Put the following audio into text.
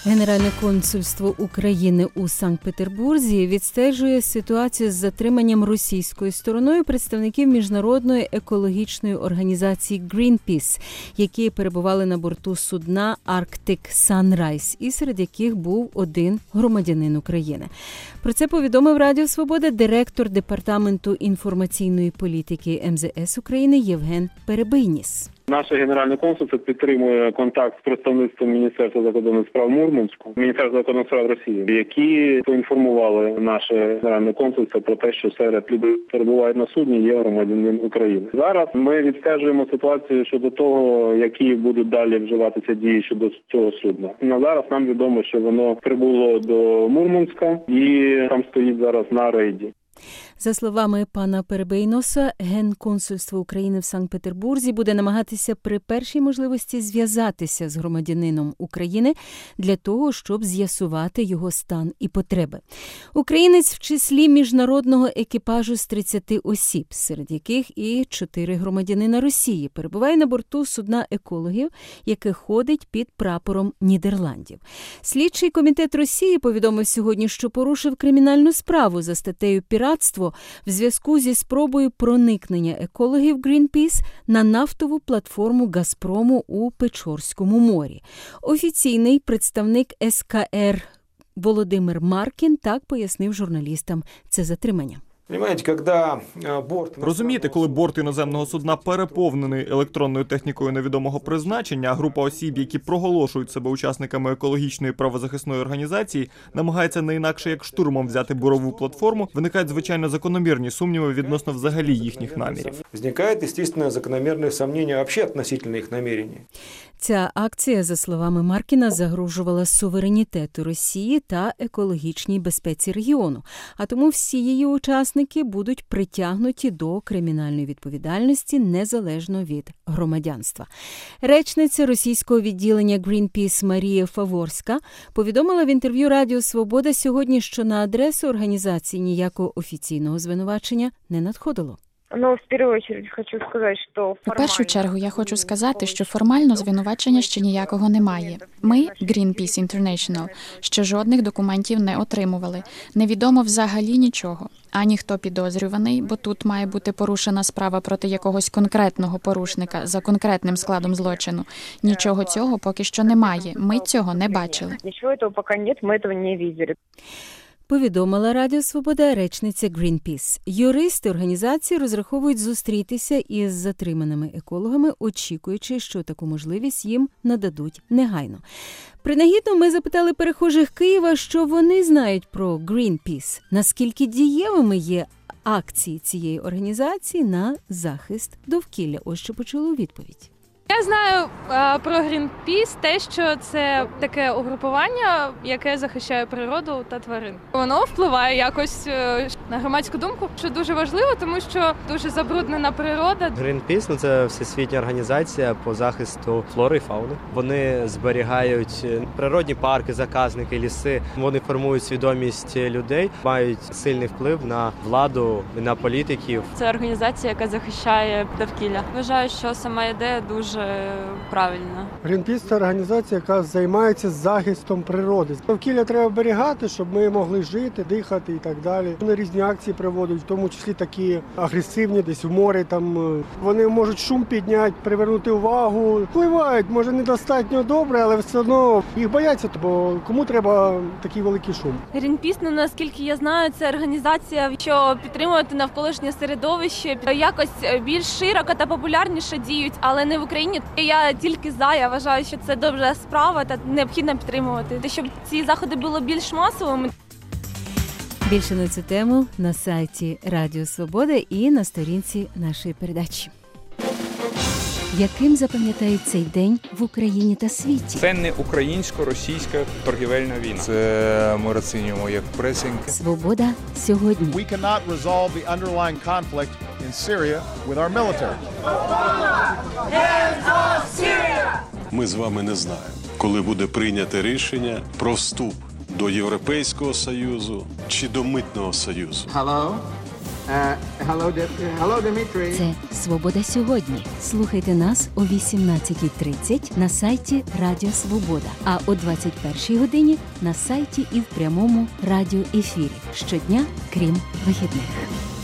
Генеральне консульство України у Санкт-Петербурзі відстежує ситуацію з затриманням російською стороною представників міжнародної екологічної організації Greenpeace, які перебували на борту судна Arctic Sunrise, і серед яких був один громадянин України. Про це повідомив Радіо Свобода директор Департаменту інформаційної політики МЗС України Євген Перебийніс. Наше Генеральне консульство підтримує контакт з представництвом Міністерства закордонних справ Мурманську, Міністерства закордонних справ Росії, які поінформували наше Генеральне консульство про те, що серед людей, які перебувають на судні, є громадянин України. Зараз ми відстежуємо ситуацію щодо того, які будуть далі вживатися дії щодо цього судна. На зараз нам відомо, що воно прибуло до Мурманська і там стоїть зараз на рейді. За словами пана Перебийноса, Генконсульство України в Санкт-Петербурзі буде намагатися при першій можливості зв'язатися з громадянином України для того, щоб з'ясувати його стан і потреби. Українець в числі міжнародного екіпажу з 30 осіб, серед яких і 4 громадянина Росії, перебуває на борту судна екологів, яке ходить під прапором Нідерландів. Слідчий комітет Росії повідомив сьогодні, що порушив кримінальну справу за статтею «Піратство» в зв'язку зі спробою проникнення екологів Greenpeace на нафтову платформу «Газпрому» у Печорському морі. Офіційний представник СКР Володимир Маркін так пояснив журналістам це затримання. Розумієте, коли борт іноземного судна переповнений електронною технікою невідомого призначення, а група осіб, які проголошують себе учасниками екологічної правозахисної організації, намагається не інакше як штурмом взяти бурову платформу, виникають, звичайно, закономірні сумніви відносно взагалі їхніх намірів. Виникають, звісно, закономірні сумніви взагалі відносно їх намірень. Ця акція, за словами Маркіна, загрожувала суверенітету Росії та екологічній безпеці регіону, а тому всі її учасники будуть притягнуті до кримінальної відповідальності незалежно від громадянства. Речниця російського відділення Greenpeace Марія Фаворська повідомила в інтерв'ю Радіо Свобода сьогодні, що на адресу організації ніякого офіційного звинувачення не надходило. У першу чергу я хочу сказати, що формально звинувачення ще ніякого немає. Ми, Greenpeace International, ще жодних документів не отримували. Невідомо взагалі нічого. Ані хто підозрюваний, бо тут має бути порушена справа проти якогось конкретного порушника за конкретним складом злочину. Нічого цього поки що немає. Ми цього не бачили. Нічого цього поки немає, ми цього не бачили. Повідомила Радіо Свобода речниця Greenpeace. Юристи організації розраховують зустрітися із затриманими екологами, очікуючи, що таку можливість їм нададуть негайно. Принагідно ми запитали перехожих Києва, що вони знають про Greenpeace, наскільки дієвими є акції цієї організації на захист довкілля. Ось що почули у відповідь. Я знаю про Greenpeace те, що це таке угрупування, яке захищає природу та тварин. Воно впливає якось на громадську думку, що дуже важливо, тому що дуже забруднена природа. Greenpeace – це всесвітня організація по захисту флори і фауни. Вони зберігають природні парки, заказники, ліси. Вони формують свідомість людей, мають сильний вплив на владу, на політиків. Це організація, яка захищає довкілля. Вважаю, що сама ідея дуже правильно. Greenpeace – це організація, яка займається захистом природи. Довкілля треба оберігати, щоб ми могли жити, дихати і так далі. Вони різні акції проводять, в тому числі такі агресивні, десь в морі. Там вони можуть шум підняти, привернути увагу. Впливають, може, недостатньо добре, але все одно їх бояться, бо кому треба такий великий шум. Greenpeace, наскільки я знаю, це організація, що підтримувати навколишнє середовище, якось більш широко та популярніше діють, але не в Україні. Я тільки за, я вважаю, що це добра справа та необхідно підтримувати, щоб ці заходи були більш масовими. Більше на цю тему на сайті Радіо Свобода і на сторінці нашої передачі. Яким запам'ятають цей день в Україні та світі? Це не українсько-російська торгівельна війна. Це ми розцінюємо як пресинг. Свобода сьогодні. We cannot resolve the underlying conflict in Syria with our military. Ми з вами не знаємо, коли буде прийняте рішення про вступ до Європейського Союзу чи до Митного Союзу. Hello? Це «Свобода сьогодні». Слухайте нас о 18:30 на сайті Радіо Свобода, а о 21:00 годині на сайті і в прямому радіоефірі. Щодня, крім вихідних.